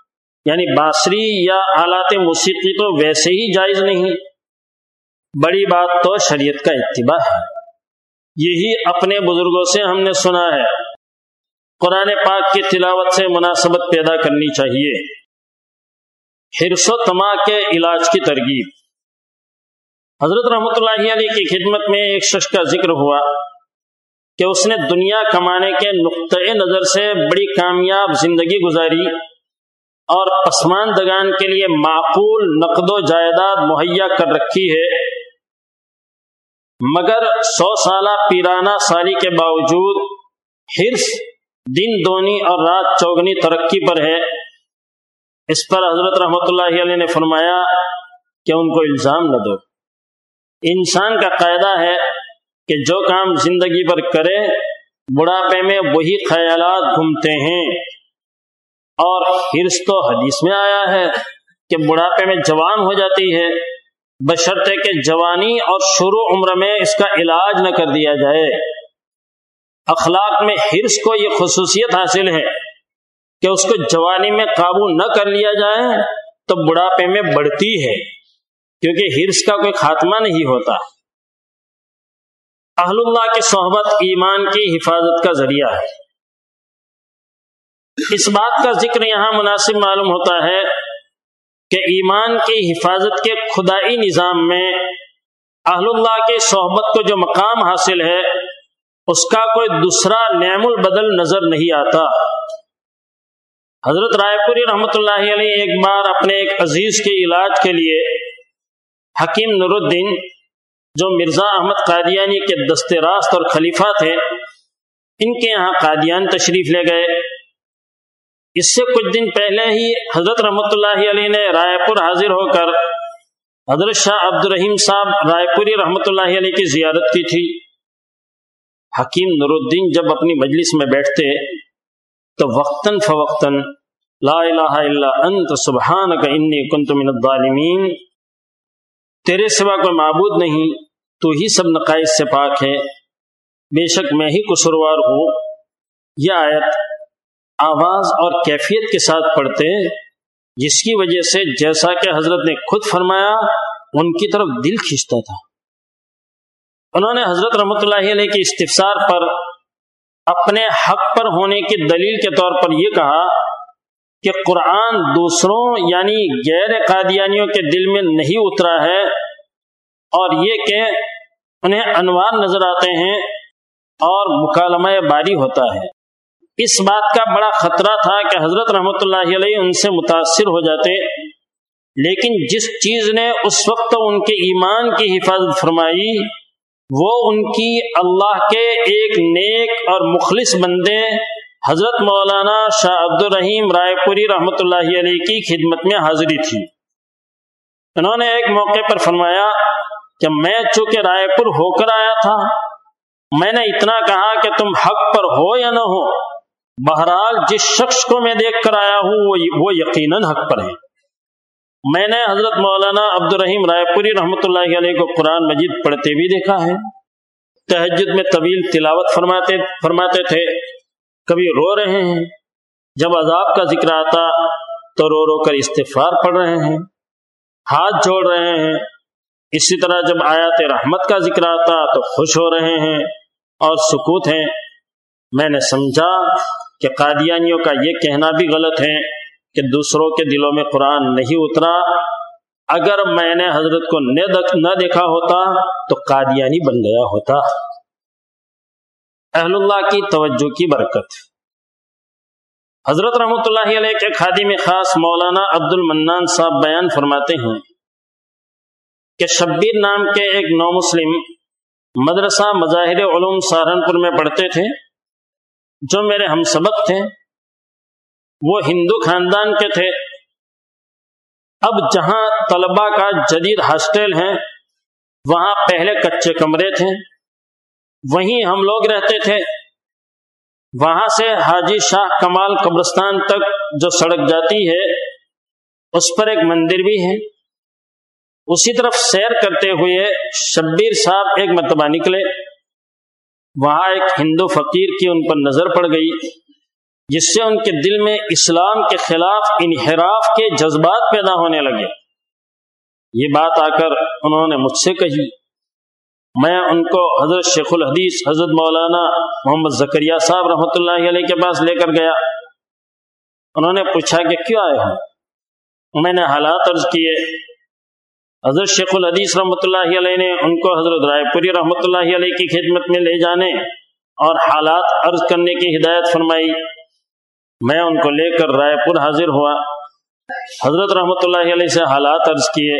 یعنی بانسری یا آلات موسیقی تو ویسے ہی جائز نہیں، بڑی بات تو شریعت کا اتباع ہے۔ یہی اپنے بزرگوں سے ہم نے سنا ہے۔ قرآن پاک کی تلاوت سے مناسبت پیدا کرنی چاہیے۔ حرص و طمع کے علاج کی ترغیب۔ حضرت رحمۃ اللہ علیہ کی خدمت میں ایک شخص کا ذکر ہوا کہ اس نے دنیا کمانے کے نقطۂ نظر سے بڑی کامیاب زندگی گزاری اور پسماندگان کے لیے معقول نقد و جائیداد مہیا کر رکھی ہے، مگر سو سالہ پیرانہ سالی کے باوجود حرص دن دونی اور رات چوگنی ترقی پر ہے۔ اس پر حضرت رحمۃ اللہ علیہ نے فرمایا کہ ان کو الزام نہ دو۔ انسان کا قاعدہ ہے کہ جو کام زندگی پر کرے بڑھاپے میں وہی خیالات گھومتے ہیں، اور حرص تو حدیث میں آیا ہے کہ بڑھاپے میں جوان ہو جاتی ہے، بشرطے کہ جوانی اور شروع عمر میں اس کا علاج نہ کر دیا جائے۔ اخلاق میں حرص کو یہ خصوصیت حاصل ہے کہ اس کو جوانی میں قابو نہ کر لیا جائے تو بڑھاپے میں بڑھتی ہے، کیونکہ حرص کا کوئی خاتمہ نہیں ہوتا۔ اہل اللہ کی صحبت ایمان کی حفاظت کا ذریعہ ہے۔ اس بات کا ذکر یہاں مناسب معلوم ہوتا ہے کہ ایمان کی حفاظت کے خدائی نظام میں اہل اللہ کی صحبت کو جو مقام حاصل ہے اس کا کوئی دوسرا نعم البدل نظر نہیں آتا۔ حضرت رائے پوری رحمۃ اللہ علیہ ایک بار اپنے ایک عزیز کے علاج کے لیے حکیم نور الدین جو مرزا احمد قادیانی کے دست راست اور خلیفہ تھے، ان کے یہاں قادیان تشریف لے گئے۔ اس سے کچھ دن پہلے ہی حضرت رحمۃ اللہ علیہ نے رائے پور حاضر ہو کر حضرت شاہ عبد الرحیم صاحب رائے پوری رحمۃ اللہ علیہ کی زیارت کی تھی۔ حکیم نور الدین جب اپنی مجلس میں بیٹھتے تو وقتاً فوقتاً لا الہ الا انت سبحانک انی کنت من الظالمین، تیرے سوا کوئی معبود نہیں، تو ہی سب نقائص سے پاک ہے، بے شک میں ہی قصوروار ہوں۔ یہ آیت آواز اور کیفیت کے ساتھ پڑھتے، جس کی وجہ سے جیسا کہ حضرت نے خود فرمایا ان کی طرف دل کھینچتا تھا۔ انہوں نے حضرت رحمۃ اللہ علیہ کی استفسار پر اپنے حق پر ہونے کی دلیل کے طور پر یہ کہا کہ قرآن دوسروں یعنی غیر قادیانیوں کے دل میں نہیں اترا ہے، اور یہ کہ انہیں انوار نظر آتے ہیں اور مکالمہ باری ہوتا ہے۔ اس بات کا بڑا خطرہ تھا کہ حضرت رحمۃ اللہ علیہ ان سے متاثر ہو جاتے، لیکن جس چیز نے اس وقت ان کے ایمان کی حفاظت فرمائی وہ ان کی اللہ کے ایک نیک اور مخلص بندے حضرت مولانا شاہ عبد الرحیم رائے پوری رحمۃ اللہ علیہ کی خدمت میں حاضری تھی۔ انہوں نے ایک موقع پر فرمایا کہ میں چونکہ رائے پور ہو کر آیا تھا، میں نے اتنا کہا کہ تم حق پر ہو یا نہ ہو، بہرحال جس شخص کو میں دیکھ کر آیا ہوں وہ یقیناً حق پر ہے۔ میں نے حضرت مولانا عبد الرحیم رائے پوری رحمۃ اللہ علیہ کو قرآن مجید پڑھتے بھی دیکھا ہے، تہجد میں طویل تلاوت فرماتے فرماتے تھے، کبھی رو رہے ہیں، جب عذاب کا ذکر آتا تو رو رو کر استغفار پڑھ رہے ہیں، ہاتھ جوڑ رہے ہیں، اسی طرح جب آیات رحمت کا ذکر آتا تو خوش ہو رہے ہیں اور سکوت ہیں۔ میں نے سمجھا کہ قادیانیوں کا یہ کہنا بھی غلط ہے کہ دوسروں کے دلوں میں قرآن نہیں اترا۔ اگر میں نے حضرت کو نہ دیکھا ہوتا تو قادیانی بن گیا ہوتا۔ اہل اللہ کی توجہ کی برکت۔ حضرت رحمۃ اللہ علیہ کے خادم خاص مولانا عبد المنان صاحب بیان فرماتے ہیں کہ شبیر نام کے ایک نو مسلم مدرسہ مظاہر علوم سہارنپور میں پڑھتے تھے، جو میرے ہم سبق تھے، وہ ہندو خاندان کے تھے۔ اب جہاں طلباء کا جدید ہاسٹل ہے وہاں پہلے کچے کمرے تھے، وہیں ہم لوگ رہتے تھے۔ وہاں سے حاجی شاہ کمال قبرستان تک جو سڑک جاتی ہے اس پر ایک مندر بھی ہے۔ اسی طرف سیر کرتے ہوئے شبیر صاحب ایک مرتبہ نکلے، وہاں ایک ہندو فقیر کی ان پر نظر پڑ گئی۔ جس سے ان کے دل میں اسلام کے خلاف انحراف کے جذبات پیدا ہونے لگے۔ یہ بات آ کر انہوں نے مجھ سے کہی۔ میں ان کو حضرت شیخ الحدیث حضرت مولانا محمد زکریا صاحب رحمۃ اللہ علیہ کے پاس لے کر گیا۔ انہوں نے پوچھا کہ کیوں آئے ہوں؟ میں نے حالات عرض کیے۔ حضرت شیخ الحدیث رحمۃ اللہ علیہ نے ان کو حضرت رائے پوری رحمۃ اللہ علیہ کی خدمت میں لے جانے اور حالات عرض کرنے کی ہدایت فرمائی۔ میں ان کو لے کر رائے پور حاضر ہوا، حضرت رحمۃ اللہ علیہ سے حالات عرض کیے۔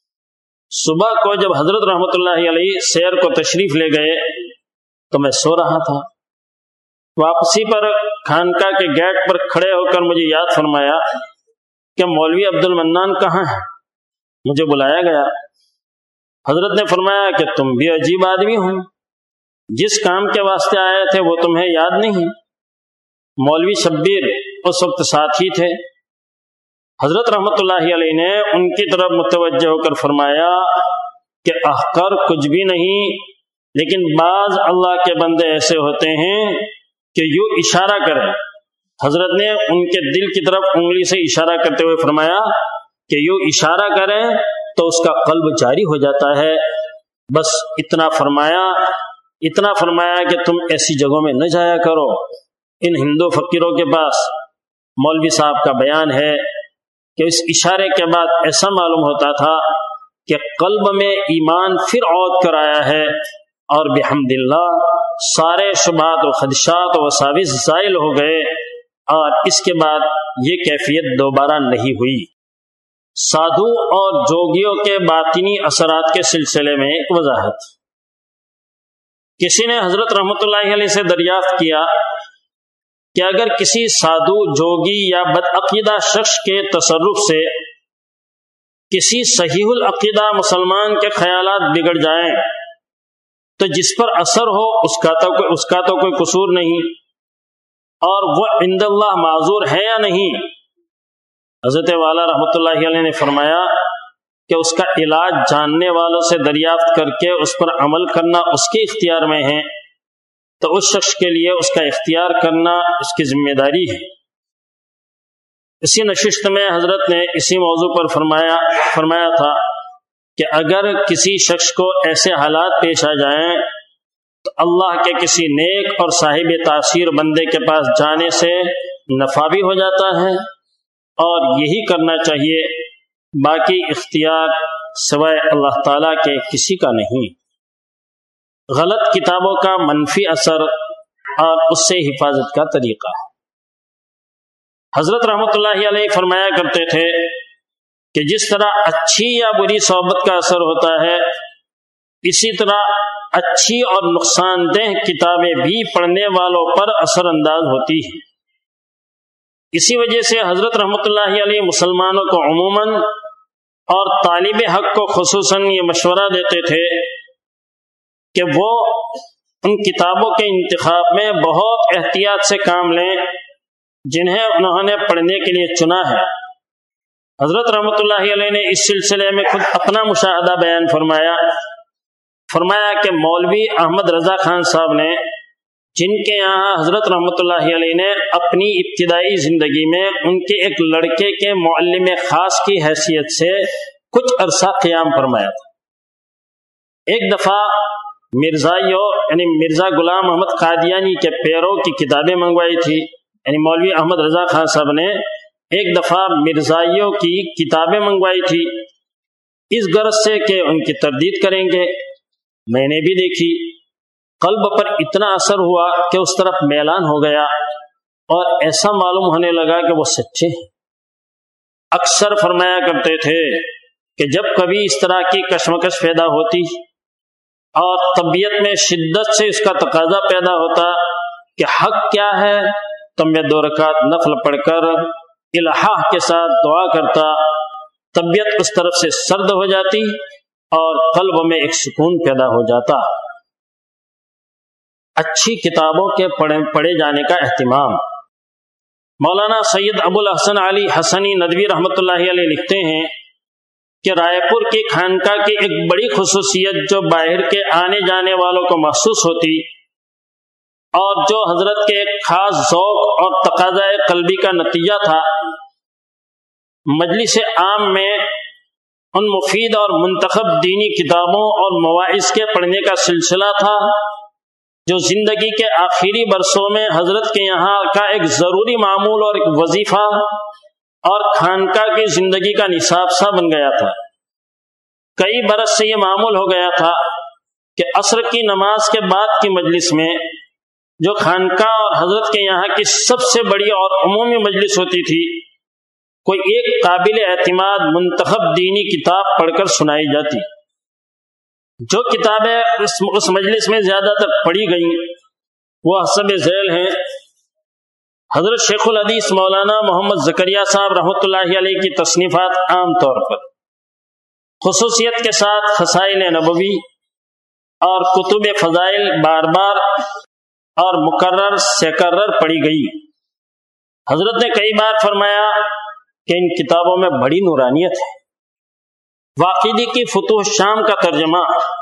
صبح کو جب حضرت رحمۃ اللہ علیہ سیر کو تشریف لے گئے تو میں سو رہا تھا۔ واپسی پر خانقاہ کے گیٹ پر کھڑے ہو کر مجھے یاد فرمایا کہ مولوی عبد المنان کہاں ہے؟ مجھے بلایا گیا۔ حضرت نے فرمایا کہ تم بھی عجیب آدمی ہو، جس کام کے واسطے آئے تھے وہ تمہیں یاد نہیں؟ مولوی شبیر اس وقت ساتھ ہی تھے۔ حضرت رحمۃ اللہ علیہ نے ان کی طرف متوجہ ہو کر فرمایا کہ احقر کچھ بھی نہیں، لیکن بعض اللہ کے بندے ایسے ہوتے ہیں کہ یوں اشارہ کریں۔ حضرت نے ان کے دل کی طرف انگلی سے اشارہ کرتے ہوئے فرمایا کہ یوں اشارہ کریں تو اس کا قلب جاری ہو جاتا ہے۔ بس اتنا فرمایا اتنا فرمایا کہ تم ایسی جگہوں میں نہ جایا کرو۔ ان ہندو فقیروں کے پاس مولوی صاحب کا بیان ہے کہ اس اشارے کے بعد ایسا معلوم ہوتا تھا کہ قلب میں ایمان پھر عود کر آیا ہے، اور بحمد اللہ سارے شبہات و خدشات و وساوس زائل ہو گئے، اور اس کے بعد یہ کیفیت دوبارہ نہیں ہوئی۔ سادھو اور جوگیوں کے باطنی اثرات کے سلسلے میں ایک وضاحت۔ کسی نے حضرت رحمۃ اللہ علیہ سے دریافت کیا کہ اگر کسی سادھو، جوگی یا بدعقیدہ شخص کے تصرف سے کسی صحیح العقیدہ مسلمان کے خیالات بگڑ جائیں تو جس پر اثر ہو اس کا تو کوئی اس کا تو کوئی قصور نہیں، اور وہ عند اللہ معذور ہے یا نہیں؟ حضرت والا رحمۃ اللہ علیہ نے فرمایا کہ اس کا علاج جاننے والوں سے دریافت کر کے اس پر عمل کرنا اس کے اختیار میں ہے، تو اس شخص کے لیے اس کا اختیار کرنا اس کی ذمہ داری ہے۔ اسی نشست میں حضرت نے اسی موضوع پر فرمایا فرمایا تھا کہ اگر کسی شخص کو ایسے حالات پیش آ جائیں تو اللہ کے کسی نیک اور صاحب تاثیر بندے کے پاس جانے سے نفع بھی ہو جاتا ہے، اور یہی کرنا چاہیے، باقی اختیار سوائے اللہ تعالیٰ کے کسی کا نہیں۔ غلط کتابوں کا منفی اثر اور اس سے حفاظت کا طریقہ۔ حضرت رحمۃ اللہ علیہ فرمایا کرتے تھے کہ جس طرح اچھی یا بری صحبت کا اثر ہوتا ہے، اسی طرح اچھی اور نقصان دہ کتابیں بھی پڑھنے والوں پر اثر انداز ہوتی ہیں۔ اسی وجہ سے حضرت رحمۃ اللہ علیہ مسلمانوں کو عموماً اور طالب حق کو خصوصاً یہ مشورہ دیتے تھے کہ وہ ان کتابوں کے انتخاب میں بہت احتیاط سے کام لیں جنہیں انہوں نے پڑھنے کے لیے چنا ہے۔ حضرت رحمۃ اللہ علیہ نے اس سلسلے میں خود اپنا مشاہدہ بیان فرمایا فرمایا کہ مولوی احمد رضا خان صاحب نے، جن کے یہاں حضرت رحمۃ اللہ علیہ نے اپنی ابتدائی زندگی میں ان کے ایک لڑکے کے معلم خاص کی حیثیت سے کچھ عرصہ قیام فرمایا تھا۔ ایک دفعہ مرزائیوں یعنی مرزا غلام محمد قادیانی کے پیروں کی کتابیں منگوائی تھی، یعنی مولوی احمد رضا خان صاحب نے ایک دفعہ مرزائیوں کی کتابیں منگوائی تھی، اس غرض سے کہ ان کی تردید کریں گے۔ میں نے بھی دیکھی، قلب پر اتنا اثر ہوا کہ اس طرف میلان ہو گیا، اور ایسا معلوم ہونے لگا کہ وہ سچے ہیں۔ اکثر فرمایا کرتے تھے کہ جب کبھی اس طرح کی کشمکش پیدا ہوتی اور طبیعت میں شدت سے اس کا تقاضا پیدا ہوتا کہ حق کیا ہے، تو میں دو رکعت نفل پڑھ کر الہا کے ساتھ دعا کرتا، طبیعت اس طرف سے سرد ہو جاتی اور قلب میں ایک سکون پیدا ہو جاتا۔ اچھی کتابوں کے پڑھے جانے کا اہتمام۔ مولانا سید ابو الحسن علی حسنی ندوی رحمۃ اللہ علیہ لکھتے ہیں کہ رائے پور کی خانقاہ کی ایک بڑی خصوصیت جو باہر کے آنے جانے والوں کو محسوس ہوتی اور جو حضرت کے ایک خاص ذوق اور تقاضۂ قلبی کا نتیجہ تھا، مجلس عام میں ان مفید اور منتخب دینی کتابوں اور مواعظ کے پڑھنے کا سلسلہ تھا جو زندگی کے آخری برسوں میں حضرت کے یہاں کا ایک ضروری معمول اور ایک وظیفہ اور خانقاہ کی زندگی کا نصاب سا بن گیا تھا۔ کئی برس سے یہ معمول ہو گیا تھا کہ عصر کی نماز کے بعد کی مجلس میں جو خانقاہ اور حضرت کے یہاں کی سب سے بڑی اور عمومی مجلس ہوتی تھی، کوئی ایک قابل اعتماد منتخب دینی کتاب پڑھ کر سنائی جاتی۔ جو کتابیں اس, اس مجلس میں زیادہ تر پڑھی گئیں وہ حسب ذیل ہیں۔ حضرت شیخ الحدیث مولانا محمد زکریا صاحب رحمۃ اللہ علیہ کی تصنیفات عام طور پر خصوصیت کے ساتھ خصائل نبوی اور کتب فضائل بار بار اور مکرر سکرر پڑھی گئی۔ حضرت نے کئی بار فرمایا کہ ان کتابوں میں بڑی نورانیت ہے۔ واقعی کی فتوح شام کا ترجمہ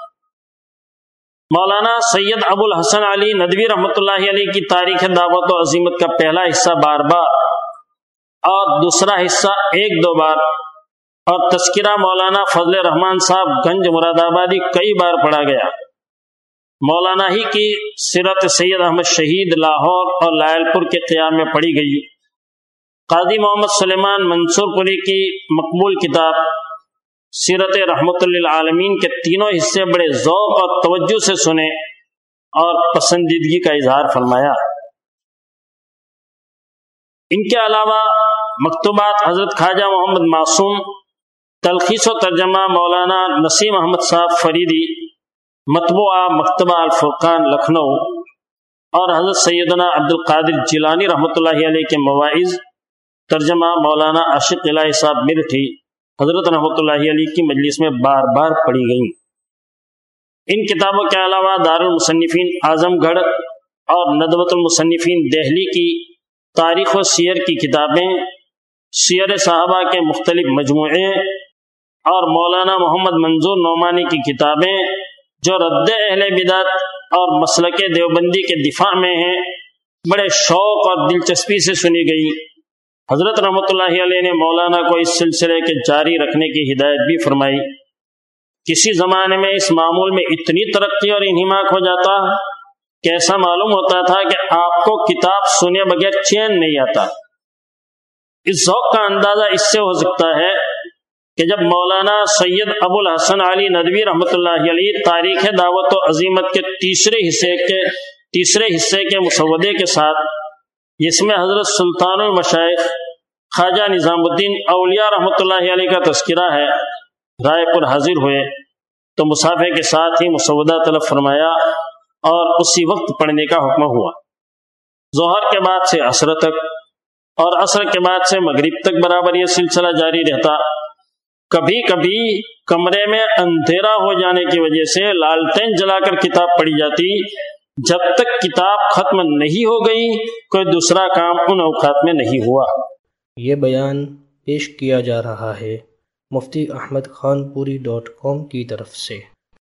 مولانا سید ابو الحسن علی ندوی رحمۃ اللہ علیہ کی تاریخ دعوت و عظیمت کا پہلا حصہ بار بار اور دوسرا حصہ ایک دو بار، اور تذکرہ مولانا فضل رحمان صاحب گنج مراد آبادی کئی بار پڑھا گیا۔ مولانا ہی کی سیرت سید احمد شہید لاہور اور لائل پور کے قیام میں پڑھی گئی۔ قاضی محمد سلیمان منصور پوری کی مقبول کتاب سیرت رحمت للعالمین کے تینوں حصے بڑے ذوق اور توجہ سے سنے اور پسندیدگی کا اظہار فرمایا۔ ان کے علاوہ مکتوبات حضرت خواجہ محمد معصوم، تلخیص و ترجمہ مولانا نسیم احمد صاحب فریدی، مطبوعہ مکتبہ الفرقان لکھنؤ، اور حضرت سیدنا عبد القادر جیلانی رحمۃ اللہ علیہ کے مواعظ، ترجمہ مولانا عاشق الہی صاحب مرٹھی حضرت رحمۃ اللہ علیہ کی مجلس میں بار بار پڑھی گئیں۔ ان کتابوں کے علاوہ دار المصنفین اعظم گڑھ اور ندوۃ المصنفین دہلی کی تاریخ و سیر کی کتابیں، سیر صحابہ کے مختلف مجموعے اور مولانا محمد منظور نعمانی کی کتابیں جو رد اہل بدعت اور مسلک دیوبندی کے دفاع میں ہیں، بڑے شوق اور دلچسپی سے سنی گئی۔ حضرت رحمۃ اللہ علیہ نے مولانا کو اس سلسلے کے جاری رکھنے کی ہدایت بھی فرمائی۔ کسی زمانے میں اس معمول میں اتنی ترقی اور انہماک ہو جاتا کہ ایسا معلوم ہوتا تھا کہ آپ کو کتاب سنے بغیر چین نہیں آتا۔ اس ذوق کا اندازہ اس سے ہو سکتا ہے کہ جب مولانا سید ابو الحسن علی ندوی رحمۃ اللہ علیہ تاریخ دعوت و عظیمت کے تیسرے حصے کے تیسرے حصے کے مسودے کے ساتھ، جس میں حضرت سلطان المشائخ خواجہ نظام الدین اولیاء رحمۃ اللہ علیہ کا تذکرہ ہے، رائے پر حاضر ہوئے تو مصافحے کے ساتھ ہی مسودہ طلب فرمایا اور اسی وقت پڑھنے کا حکم ہوا۔ ظہر کے بعد سے عصر تک اور عصر کے بعد سے مغرب تک برابر یہ سلسلہ جاری رہتا۔ کبھی کبھی کمرے میں اندھیرا ہو جانے کی وجہ سے لالٹین جلا کر کتاب پڑھی جاتی، جب تک کتاب ختم نہیں ہو گئی کوئی دوسرا کام ان اوقات میں نہیں ہوا۔ یہ بیان پیش کیا جا رہا ہے مفتی احمد خان پوری ڈاٹ کام کی طرف سے۔